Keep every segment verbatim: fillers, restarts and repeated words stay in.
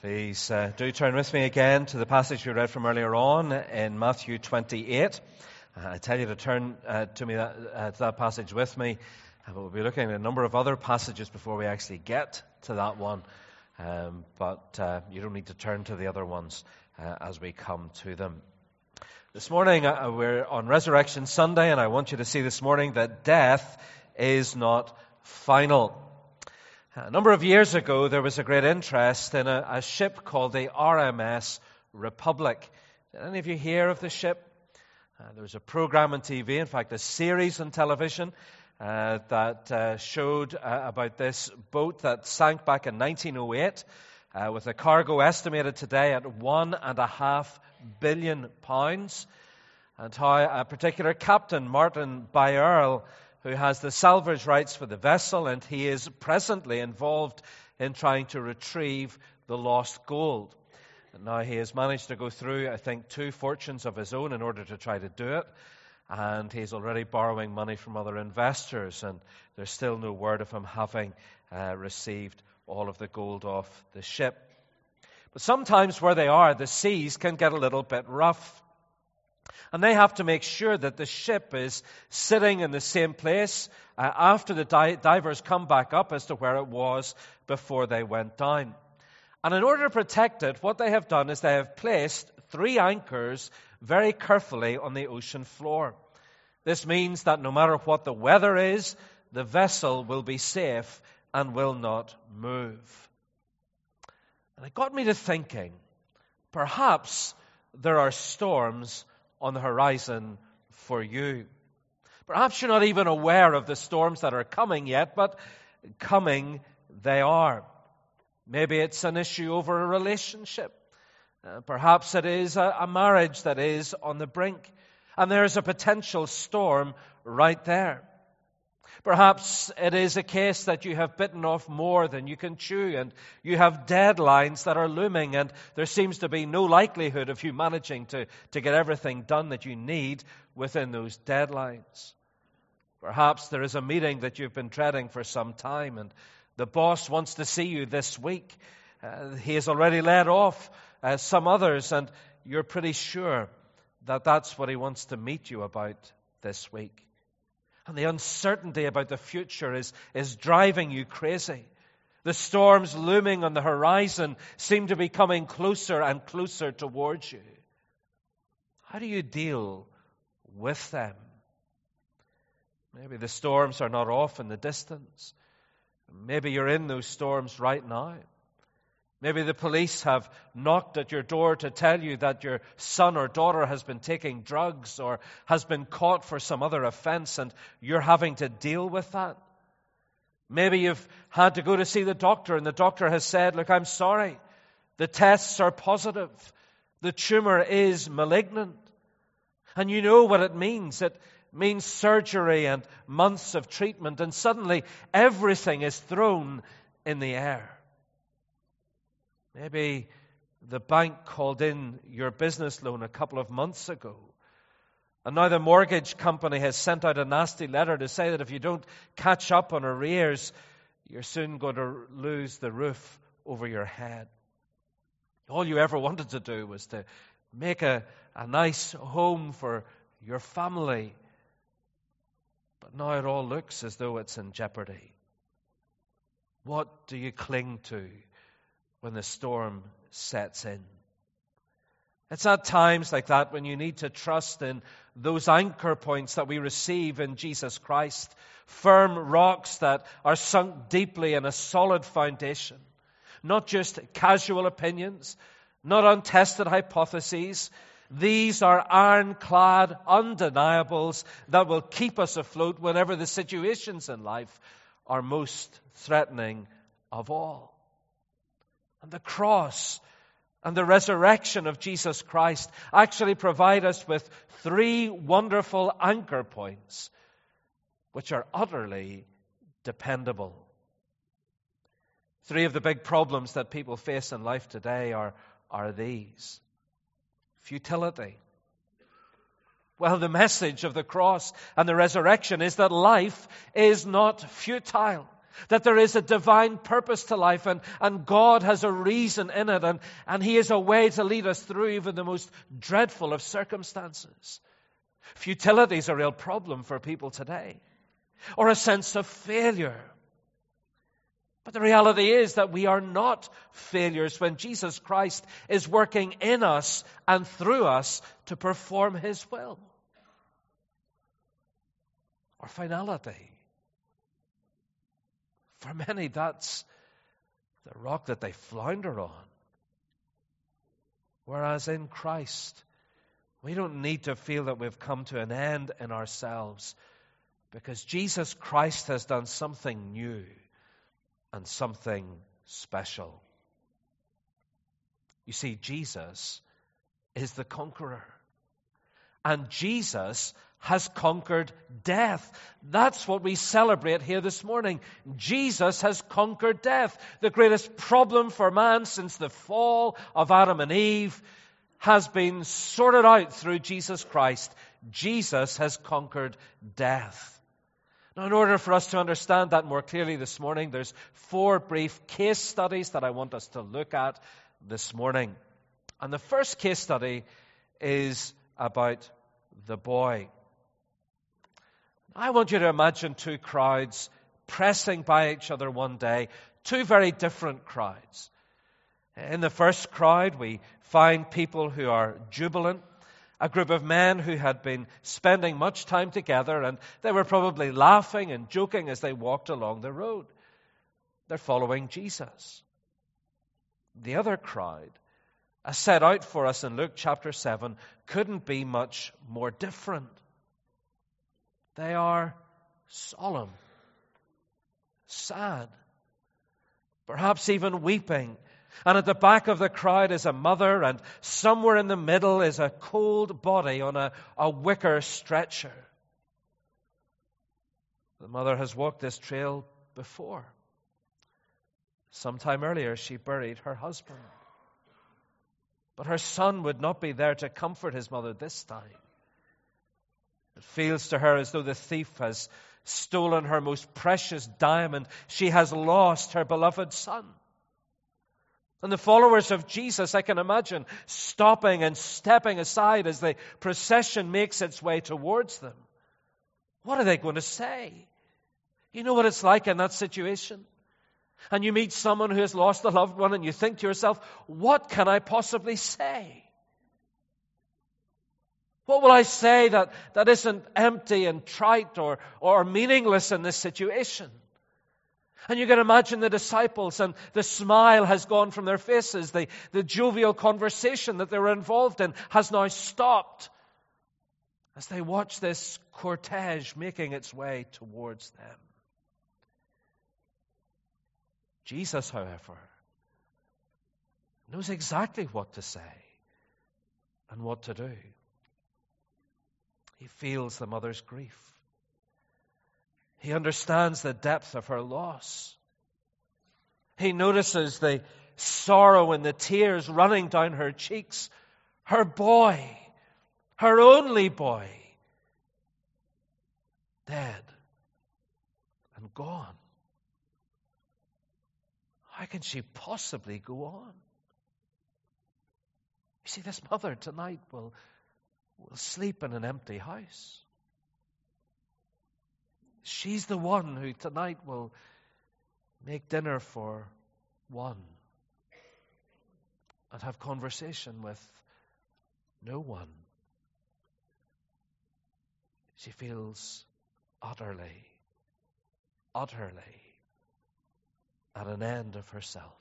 Please uh, do turn with me again to the passage we read from earlier on in Matthew twenty-eight. Uh, I tell you to turn uh, to me that, uh, to that passage with me. Uh, we'll be looking at a number of other passages before we actually get to that one. Um, but uh, you don't need to turn to the other ones uh, as we come to them. This morning uh, we're on Resurrection Sunday, and I want you to see this morning that death is not final. A number of years ago, there was a great interest in a, a ship called the R M S Republic. Did any of you hear of the ship? Uh, there was a program on T V, in fact, a series on television uh, that uh, showed uh, about this boat that sank back in nineteen oh eight uh, with a cargo estimated today at one and a half billion pounds, and how a particular captain, Martin Byerl, who has the salvage rights for the vessel, and he is presently involved in trying to retrieve the lost gold. And now he has managed to go through, I think, two fortunes of his own in order to try to do it, and he's already borrowing money from other investors, and there's still no word of him having uh, received all of the gold off the ship. But sometimes where they are, the seas can get a little bit rough. And they have to make sure that the ship is sitting in the same place uh, after the di- divers come back up as to where it was before they went down. And in order to protect it, what they have done is they have placed three anchors very carefully on the ocean floor. This means that no matter what the weather is, the vessel will be safe and will not move. And it got me to thinking, perhaps there are storms on the horizon for you. Perhaps you're not even aware of the storms that are coming yet, but coming they are. Maybe it's an issue over a relationship. Uh, perhaps it is a, a marriage that is on the brink, and there's a potential storm right there. Perhaps it is a case that you have bitten off more than you can chew, and you have deadlines that are looming, and there seems to be no likelihood of you managing to, to get everything done that you need within those deadlines. Perhaps there is a meeting that you've been dreading for some time, and the boss wants to see you this week. Uh, he has already let off uh, some others, and you're pretty sure that that's what he wants to meet you about this week. And the uncertainty about the future is, is driving you crazy. The storms looming on the horizon seem to be coming closer and closer towards you. How do you deal with them? Maybe the storms are not off in the distance. Maybe you're in those storms right now. Maybe the police have knocked at your door to tell you that your son or daughter has been taking drugs or has been caught for some other offense, and you're having to deal with that. Maybe you've had to go to see the doctor, and the doctor has said, look, I'm sorry, the tests are positive. The tumor is malignant. And you know what it means. It means surgery and months of treatment, and suddenly everything is thrown in the air. Maybe the bank called in your business loan a couple of months ago, and now the mortgage company has sent out a nasty letter to say that if you don't catch up on arrears, you're soon going to lose the roof over your head. All you ever wanted to do was to make a, a nice home for your family, but now it all looks as though it's in jeopardy. What do you cling to when the storm sets in? It's at times like that when you need to trust in those anchor points that we receive in Jesus Christ, firm rocks that are sunk deeply in a solid foundation, not just casual opinions, not untested hypotheses. These are ironclad undeniables that will keep us afloat whenever the situations in life are most threatening of all. And the cross and the resurrection of Jesus Christ actually provide us with three wonderful anchor points which are utterly dependable. Three of the big problems that people face in life today are, are these. Futility. Well, the message of the cross and the resurrection is that life is not futile. That there is a divine purpose to life, and, and God has a reason in it, and, and He is a way to lead us through even the most dreadful of circumstances. Futility is a real problem for people today, or a sense of failure. But the reality is that we are not failures when Jesus Christ is working in us and through us to perform His will. Or finality. For many, that's the rock that they flounder on. Whereas in Christ, we don't need to feel that we've come to an end in ourselves, because Jesus Christ has done something new and something special. You see, Jesus is the conqueror. And Jesus has conquered death. That's what we celebrate here this morning. Jesus has conquered death. The greatest problem for man since the fall of Adam and Eve has been sorted out through Jesus Christ. Jesus has conquered death. Now, in order for us to understand that more clearly this morning, there's four brief case studies that I want us to look at this morning. And the first case study is about the boy. I want you to imagine two crowds pressing by each other one day, two very different crowds. In the first crowd, we find people who are jubilant, a group of men who had been spending much time together, and they were probably laughing and joking as they walked along the road. They're following Jesus. The other crowd, as set out for us in Luke chapter seven, couldn't be much more different. They are solemn, sad, perhaps even weeping. And at the back of the crowd is a mother, and somewhere in the middle is a cold body on a, a wicker stretcher. The mother has walked this trail before. Sometime earlier, she buried her husband. But her son would not be there to comfort his mother this time. It feels to her as though the thief has stolen her most precious diamond. She has lost her beloved son. And the followers of Jesus, I can imagine, stopping and stepping aside as the procession makes its way towards them. What are they going to say? You know what it's like in that situation? And you meet someone who has lost a loved one, and you think to yourself, what can I possibly say? What will I say that, that isn't empty and trite or, or meaningless in this situation? And you can imagine the disciples, and the smile has gone from their faces. The, the jovial conversation that they were involved in has now stopped as they watch this cortege making its way towards them. Jesus, however, knows exactly what to say and what to do. He feels the mother's grief. He understands the depth of her loss. He notices the sorrow and the tears running down her cheeks. Her boy, her only boy, dead and gone. How can she possibly go on? You see, this mother tonight will, will sleep in an empty house. She's the one who tonight will make dinner for one and have conversation with no one. She feels utterly, utterly at an end of herself.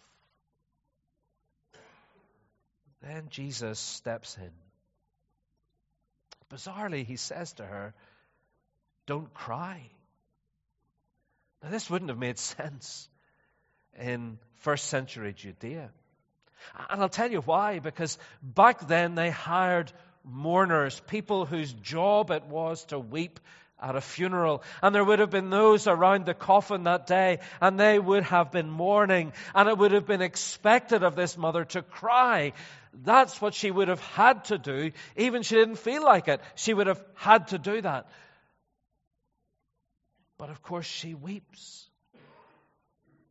Then Jesus steps in. Bizarrely, he says to her, "Don't cry." Now, this wouldn't have made sense in first century Judea. And I'll tell you why. Because back then they hired mourners, people whose job it was to weep at a funeral. And there would have been those around the coffin that day, and they would have been mourning. And it would have been expected of this mother to cry. That's what she would have had to do. Even she didn't feel like it. She would have had to do that. But of course she weeps.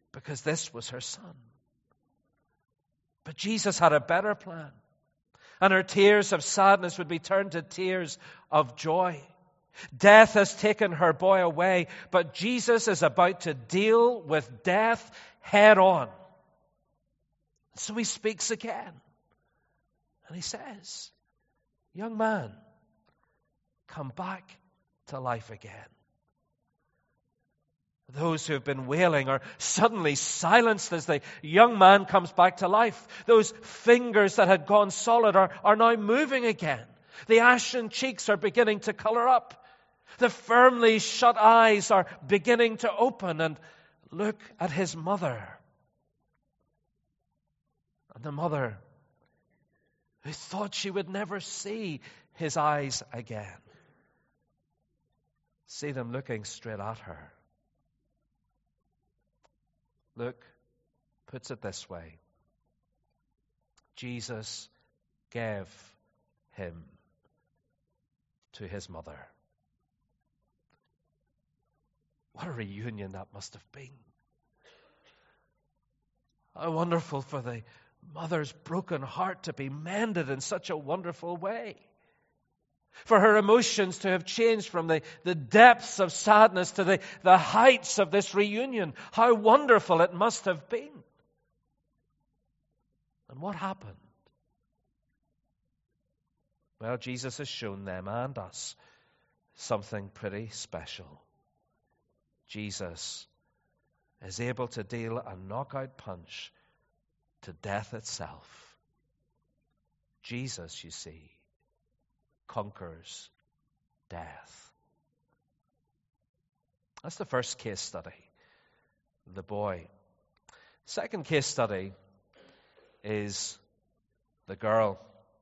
because this was her son. But Jesus had a better plan. And her tears of sadness would be turned to tears of joy. Death has taken her boy away, but Jesus is about to deal with death head on. So he speaks again. And he says, young man, come back to life again. Those who have been wailing are suddenly silenced as the young man comes back to life. Those fingers that had gone solid are, are now moving again. The ashen cheeks are beginning to color up. The firmly shut eyes are beginning to open and look at his mother. And the mother, who thought she would never see his eyes again, see them looking straight at her. Luke puts it this way. Jesus gave him to his mother. What a reunion that must have been. How wonderful for the mother's broken heart to be mended in such a wonderful way. For her emotions to have changed from the, the depths of sadness to the, the heights of this reunion. How wonderful it must have been. And what happened? Well, Jesus has shown them and us something pretty special. Jesus is able to deal a knockout punch to death itself. Jesus, you see, conquers death. That's the first case study, the boy. Second case study is the girl.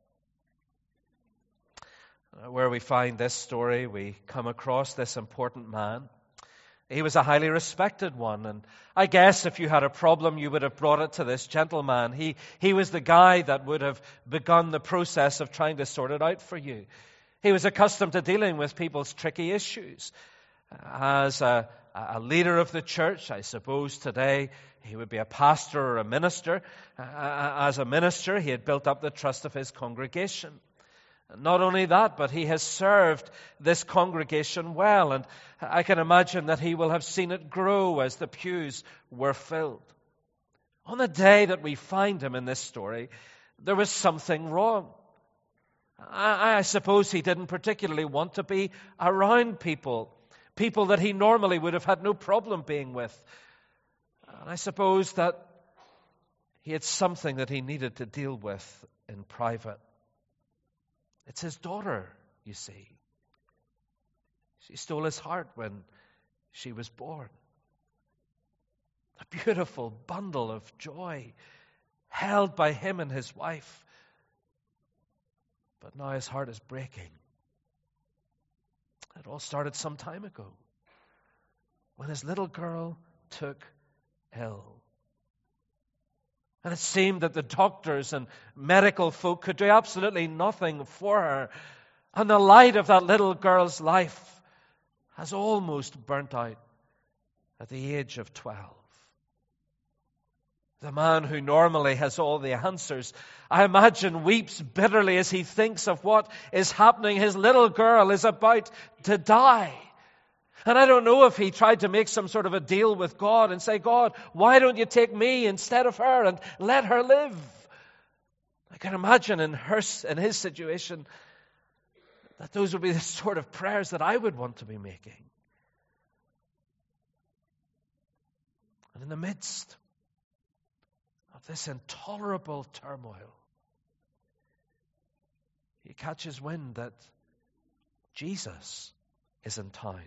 Where we find this story, we come across this important man. He was a highly respected one, and I guess if you had a problem, you would have brought it to this gentleman. He, he was the guy that would have begun the process of trying to sort it out for you. He was accustomed to dealing with people's tricky issues. As a, a leader of the church, I suppose today he would be a pastor or a minister. As a minister, he had built up the trust of his congregation. Not only that, but he has served this congregation well, and I can imagine that he will have seen it grow as the pews were filled. On the day that we find him in this story, there was something wrong. I, I suppose he didn't particularly want to be around people, people that he normally would have had no problem being with. And I suppose that he had something that he needed to deal with in private. It's his daughter, you see. She stole his heart when she was born. A beautiful bundle of joy held by him and his wife. But now his heart is breaking. It all started some time ago when his little girl took ill. And it seemed that the doctors and medical folk could do absolutely nothing for her. And the light of that little girl's life has almost burnt out at the age of twelve. The man who normally has all the answers, I imagine, weeps bitterly as he thinks of what is happening. His little girl is about to die. And I don't know if he tried to make some sort of a deal with God and say, God, why don't you take me instead of her and let her live? I can imagine in her, in his situation that those would be the sort of prayers that I would want to be making. And in the midst of this intolerable turmoil, he catches wind that Jesus is in town.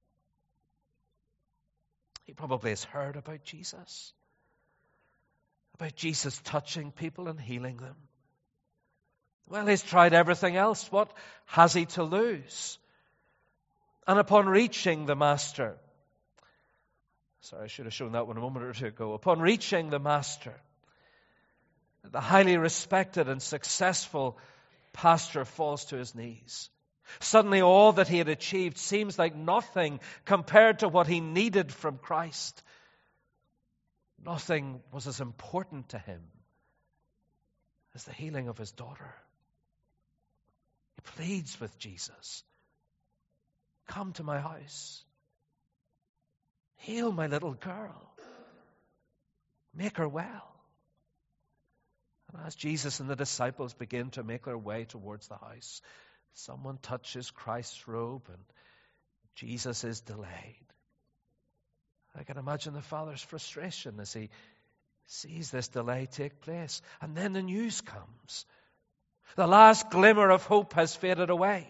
He probably has heard about Jesus, about Jesus touching people and healing them. Well, he's tried everything else. What has he to lose? And upon reaching the Master, sorry, I should have shown that one a moment or two ago. Upon reaching the Master, the highly respected and successful pastor falls to his knees. Suddenly all that he had achieved seems like nothing compared to what he needed from Christ. Nothing was as important to him as the healing of his daughter. He pleads with Jesus, come to my house. Heal my little girl. Make her well. And as Jesus and the disciples begin to make their way towards the house, someone touches Christ's robe and Jesus is delayed. I can imagine the Father's frustration as he sees this delay take place. And then the news comes. The last glimmer of hope has faded away.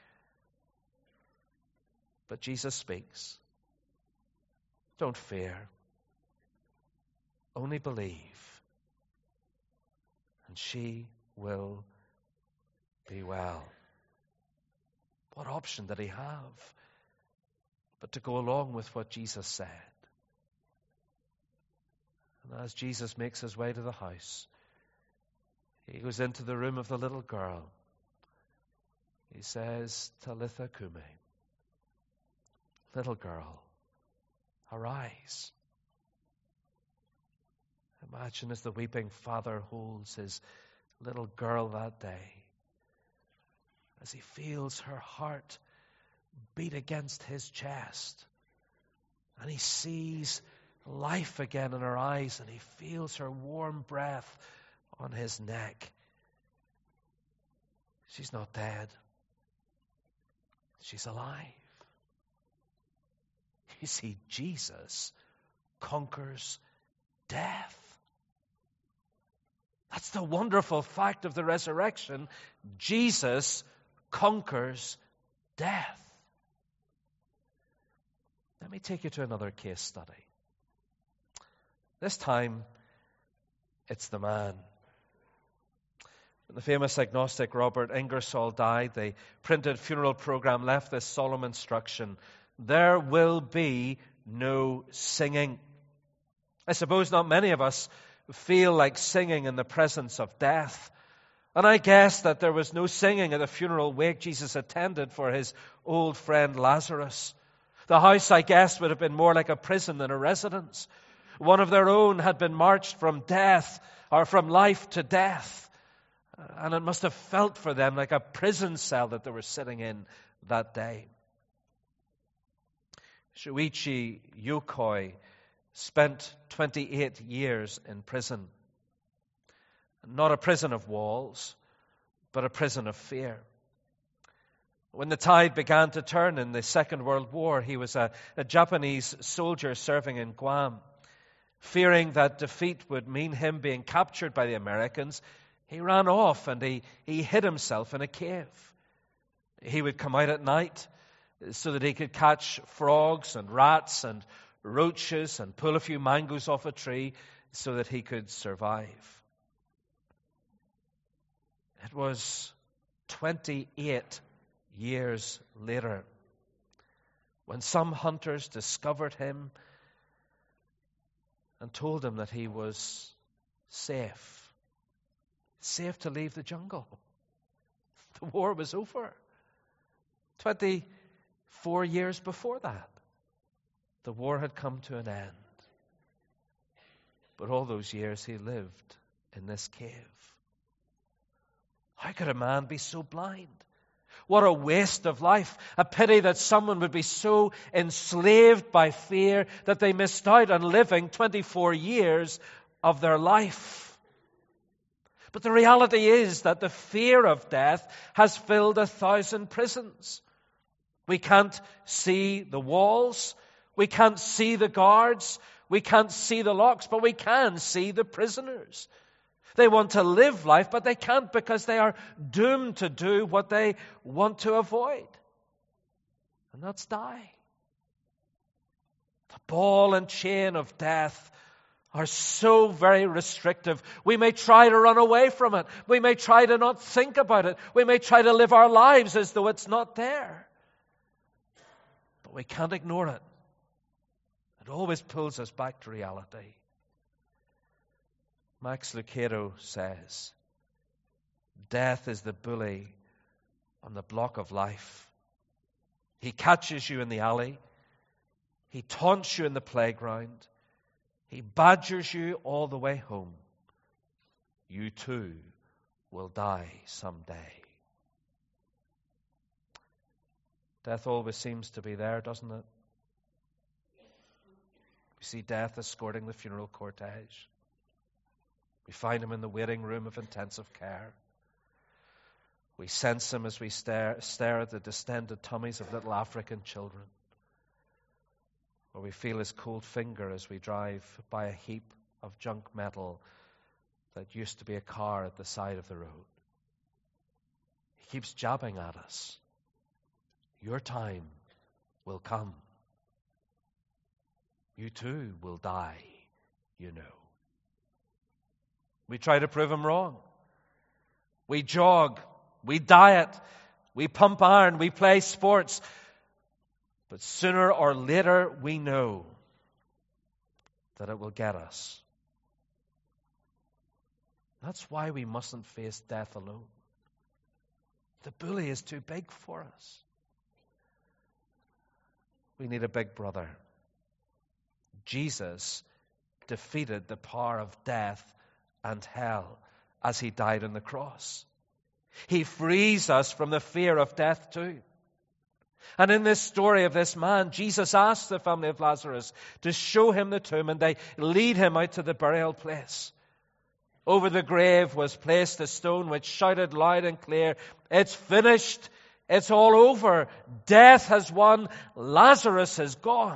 But Jesus speaks. Don't fear. Only believe. And she will be well. What option did he have but to go along with what Jesus said? And as Jesus makes his way to the house, he goes into the room of the little girl. He says, Talitha Kumi, little girl, arise. Imagine as the weeping father holds his little girl that day, as he feels her heart beat against his chest, and he sees life again in her eyes, and he feels her warm breath on his neck. She's not dead. She's alive. You see, Jesus conquers death. That's the wonderful fact of the resurrection. Jesus conquers death. Let me take you to another case study. This time, it's the man. When the famous agnostic Robert Ingersoll died, the printed funeral program left this solemn instruction: there will be no singing. I suppose not many of us feel like singing in the presence of death. And I guess that there was no singing at the funeral wake Jesus attended for his old friend Lazarus. The house, I guess, would have been more like a prison than a residence. One of their own had been marched from death, or from life to death. And it must have felt for them like a prison cell that they were sitting in that day. Shuichi Yokoi spent twenty-eight years in prison. Not a prison of walls, but a prison of fear. When the tide began to turn in the Second World War, he was a, a Japanese soldier serving in Guam. Fearing that defeat would mean him being captured by the Americans, he ran off and he, he hid himself in a cave. He would come out at night so that he could catch frogs and rats and roaches and pull a few mangoes off a tree so that he could survive. It was twenty-eight years later when some hunters discovered him and told him that he was safe. Safe to leave the jungle. The war was over. Twenty-four years before that, the war had come to an end. But all those years he lived in this cave. How could a man be so blind? What a waste of life. A pity that someone would be so enslaved by fear that they missed out on living twenty-four years of their life. But the reality is that the fear of death has filled a thousand prisons. We can't see the walls. We can't see the guards. We can't see the locks, but we can see the prisoners. They want to live life, but they can't because they are doomed to do what they want to avoid. And that's die. The ball and chain of death are so very restrictive. We may try to run away from it. We may try to not think about it. We may try to live our lives as though it's not there. But we can't ignore it. It always pulls us back to reality. Max Lucado says, death is the bully on the block of life. He catches you in the alley. He taunts you in the playground. He badgers you all the way home. You too will die someday. Death always seems to be there, doesn't it? We see death escorting the funeral cortege. We find him in the waiting room of intensive care. We sense him as we stare, stare at the distended tummies of little African children. Or we feel his cold finger as we drive by a heap of junk metal that used to be a car at the side of the road. He keeps jabbing at us. Your time will come. You too will die, you know. We try to prove him wrong. We jog, we diet, we pump iron, we play sports. But sooner or later we know that it will get us. That's why we mustn't face death alone. The bully is too big for us. We need a big brother. Jesus defeated the power of death and hell as he died on the cross. He frees us from the fear of death too. And in this story of this man, Jesus asked the family of Lazarus to show him the tomb, and they lead him out to the burial place. Over the grave was placed a stone which shouted loud and clear, "It's finished. It's all over. Death has won. Lazarus is gone."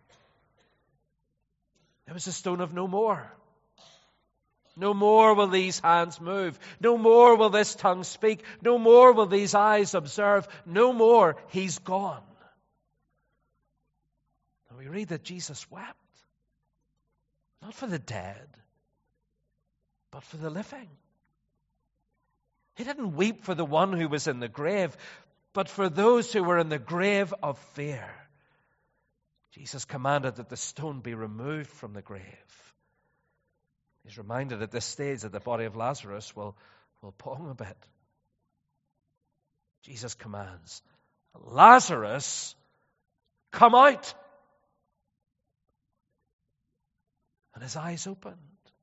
It was a stone of no more. No more will these hands move. No more will this tongue speak. No more will these eyes observe. No more. He's gone. And we read that Jesus wept. Not for the dead, but for the living. He didn't weep for the one who was in the grave, but for those who were in the grave of fear. Jesus commanded that the stone be removed from the grave. He's reminded at this stage that the body of Lazarus will, will pong a bit. Jesus commands, "Lazarus, come out." And his eyes opened.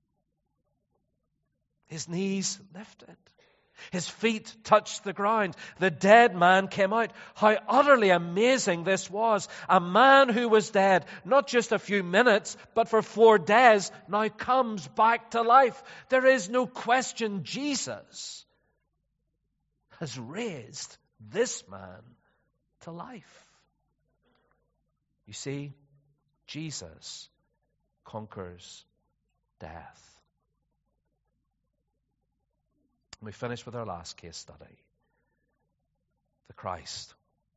His knees lifted. His feet touched the ground. The dead man came out. How utterly amazing this was. A man who was dead, not just a few minutes, but for four days, now comes back to life. There is no question Jesus has raised this man to life. You see, Jesus conquers death. We finish with our last case study, the Christ.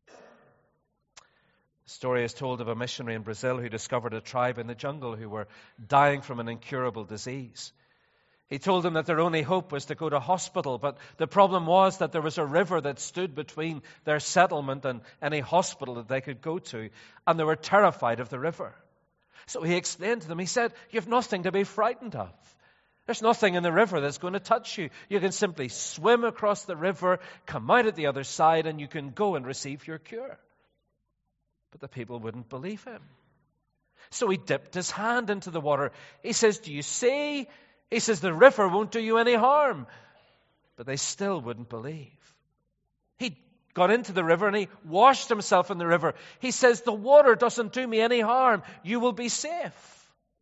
The story is told of a missionary in Brazil who discovered a tribe in the jungle who were dying from an incurable disease. He told them that their only hope was to go to hospital, but the problem was that there was a river that stood between their settlement and any hospital that they could go to, and they were terrified of the river. So he explained to them, he said, "You have nothing to be frightened of. There's nothing in the river that's going to touch you. You can simply swim across the river, come out at the other side, and you can go and receive your cure." But the people wouldn't believe him. So he dipped his hand into the water. He says, "Do you see?" He says, "The river won't do you any harm." But they still wouldn't believe. He got into the river and he washed himself in the river. He says, "The water doesn't do me any harm. You will be safe."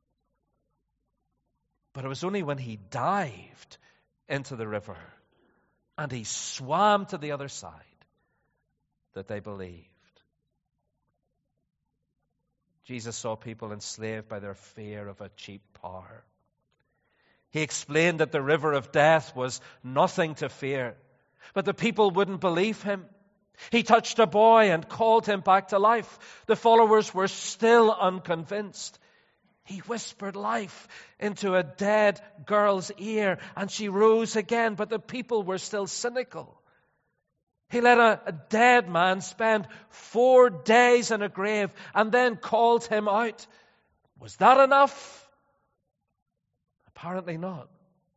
But it was only when he dived into the river and he swam to the other side that they believed. Jesus saw people enslaved by their fear of a cheap power. He explained that the river of death was nothing to fear, but the people wouldn't believe him. He touched a boy and called him back to life. The followers were still unconvinced. He whispered life into a dead girl's ear, and she rose again, but the people were still cynical. He let a, a dead man spend four days in a grave and then called him out. Was that enough? Apparently not.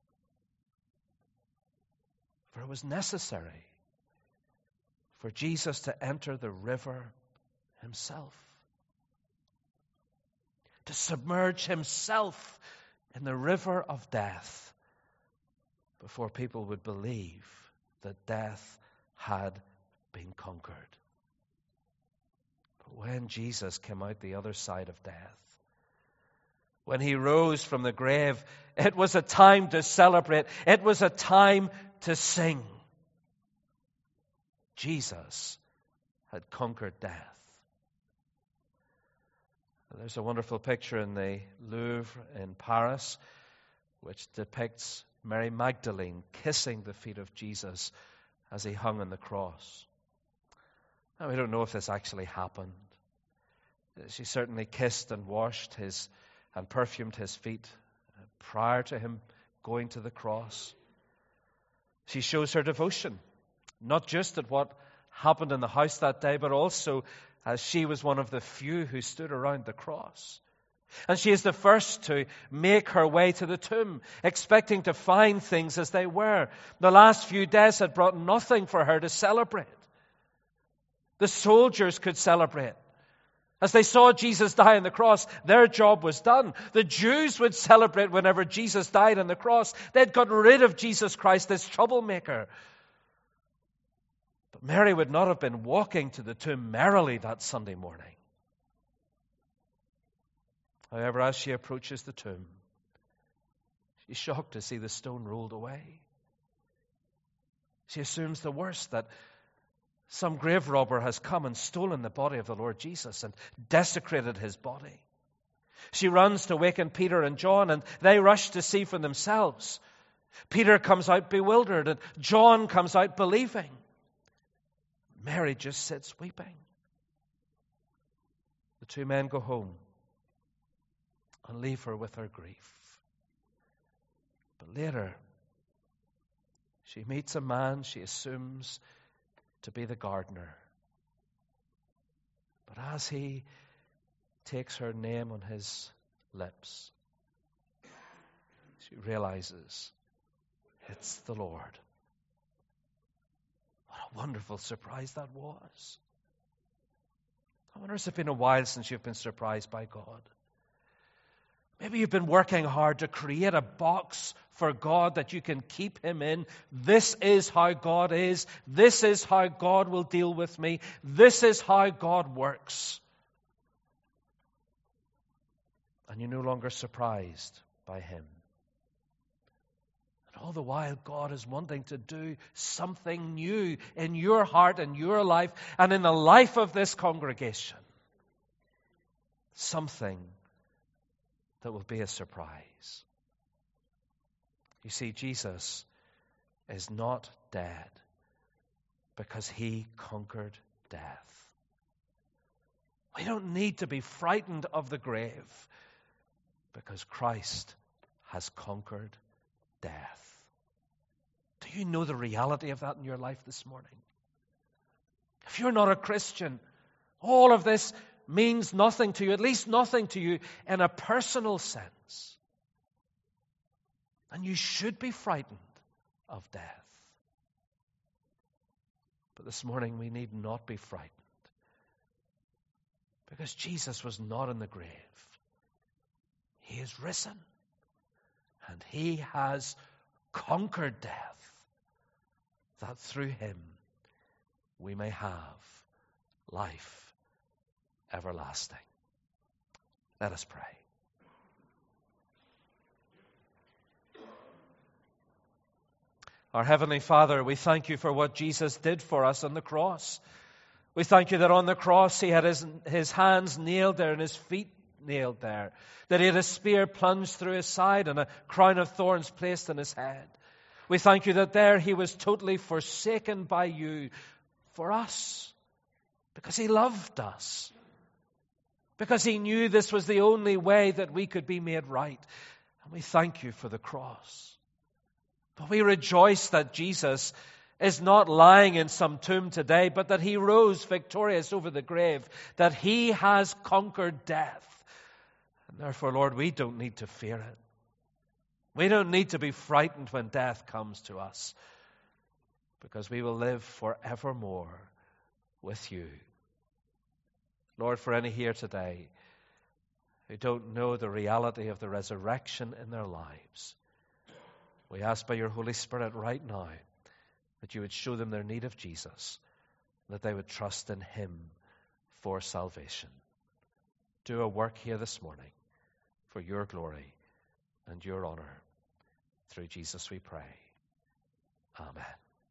For it was necessary for Jesus to enter the river himself. to submerge himself in the river of death before people would believe that death had been conquered. But when Jesus came out the other side of death, when he rose from the grave, it was a time to celebrate. It was a time to sing. Jesus had conquered death. There's a wonderful picture in the Louvre in Paris which depicts Mary Magdalene kissing the feet of Jesus as he hung on the cross. Now, we don't know if this actually happened. She certainly kissed and washed his and perfumed his feet prior to him going to the cross. She shows her devotion, not just at what happened in the house that day, but also as she was one of the few who stood around the cross. And she is the first to make her way to the tomb, expecting to find things as they were. The last few days had brought nothing for her to celebrate. The soldiers could celebrate. As they saw Jesus die on the cross, their job was done. The Jews would celebrate whenever Jesus died on the cross. They'd gotten rid of Jesus Christ, this troublemaker. But Mary would not have been walking to the tomb merrily that Sunday morning. However, as she approaches the tomb, she's shocked to see the stone rolled away. She assumes the worst, that some grave robber has come and stolen the body of the Lord Jesus and desecrated his body. She runs to waken Peter and John, and they rush to see for themselves. Peter comes out bewildered, and John comes out believing. Mary just sits weeping. The two men go home and leave her with her grief. But later, she meets a man she assumes to be the gardener. But as he takes her name on his lips, she realizes it's the Lord. What a wonderful surprise that was. I wonder if it's been a while since you've been surprised by God. Maybe you've been working hard to create a box for God that you can keep him in. This is how God is. This is how God will deal with me. This is how God works. And you're no longer surprised by him. And all the while, God is wanting to do something new in your heart and your life and in the life of this congregation. Something that will be a surprise. You see, Jesus is not dead because he conquered death. We don't need to be frightened of the grave because Christ has conquered death. Do you know the reality of that in your life this morning? If you're not a Christian, all of this means nothing to you, at least nothing to you in a personal sense. And you should be frightened of death. But this morning we need not be frightened. Because Jesus was not in the grave. He is risen. And he has conquered death. That through him we may have life everlasting. Let us pray. Our Heavenly Father, we thank you for what Jesus did for us on the cross. We thank you that on the cross he had his, his hands nailed there and his feet nailed there. That he had a spear plunged through his side and a crown of thorns placed on his head. We thank you that there he was totally forsaken by you for us. Because he loved us. Because he knew this was the only way that we could be made right. And we thank you for the cross. But we rejoice that Jesus is not lying in some tomb today, but that he rose victorious over the grave, that he has conquered death. And therefore, Lord, we don't need to fear it. We don't need to be frightened when death comes to us, because we will live forevermore with you. Lord, for any here today who don't know the reality of the resurrection in their lives. We ask by your Holy Spirit right now that you would show them their need of Jesus, that they would trust in him for salvation. Do a work here this morning for your glory and your honor. Through Jesus we pray. Amen.